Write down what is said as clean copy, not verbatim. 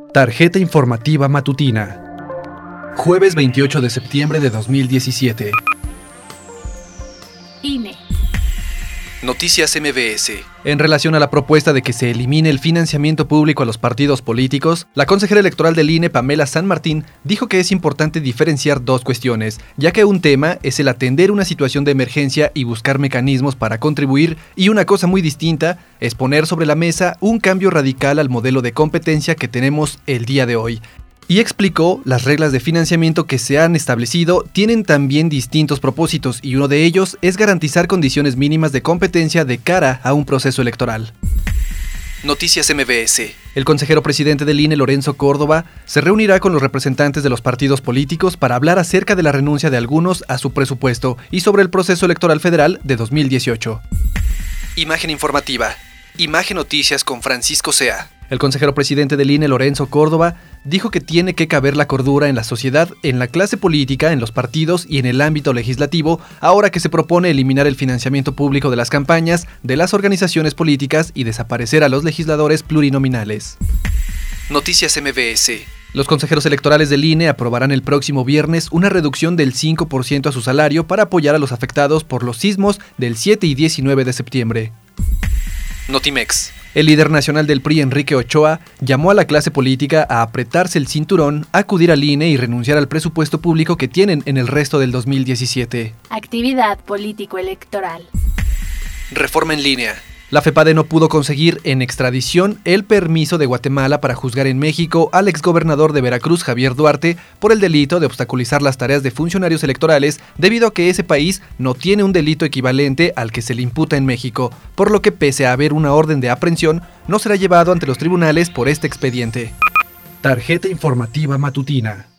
Tarjeta informativa matutina. Jueves 28 de septiembre de 2017. INE. Noticias MBS. En relación a la propuesta de que se elimine el financiamiento público a los partidos políticos, la consejera electoral del INE, Pamela San Martín, dijo que es importante diferenciar dos cuestiones, ya que un tema es el atender una situación de emergencia y buscar mecanismos para contribuir, y una cosa muy distinta es poner sobre la mesa un cambio radical al modelo de competencia que tenemos el día de hoy. Y explicó, las reglas de financiamiento que se han establecido tienen también distintos propósitos y uno de ellos es garantizar condiciones mínimas de competencia de cara a un proceso electoral. Noticias MBS. El consejero presidente del INE, Lorenzo Córdoba, se reunirá con los representantes de los partidos políticos para hablar acerca de la renuncia de algunos a su presupuesto y sobre el proceso electoral federal de 2018. Imagen informativa. Imagen Noticias con Francisco Sea. El consejero presidente del INE, Lorenzo Córdoba, dijo que tiene que caber la cordura en la sociedad, en la clase política, en los partidos y en el ámbito legislativo, ahora que se propone eliminar el financiamiento público de las campañas, de las organizaciones políticas y desaparecer a los legisladores plurinominales. Noticias MBS. Los consejeros electorales del INE aprobarán el próximo viernes una reducción del 5% a su salario para apoyar a los afectados por los sismos del 7 y 19 de septiembre. Notimex. El líder nacional del PRI, Enrique Ochoa, llamó a la clase política a apretarse el cinturón, acudir al INE y renunciar al presupuesto público que tienen en el resto del 2017. Actividad político-electoral. Reforma en línea. La FEPADE no pudo conseguir en extradición el permiso de Guatemala para juzgar en México al exgobernador de Veracruz, Javier Duarte, por el delito de obstaculizar las tareas de funcionarios electorales debido a que ese país no tiene un delito equivalente al que se le imputa en México, por lo que pese a haber una orden de aprehensión, no será llevado ante los tribunales por este expediente. Tarjeta informativa matutina.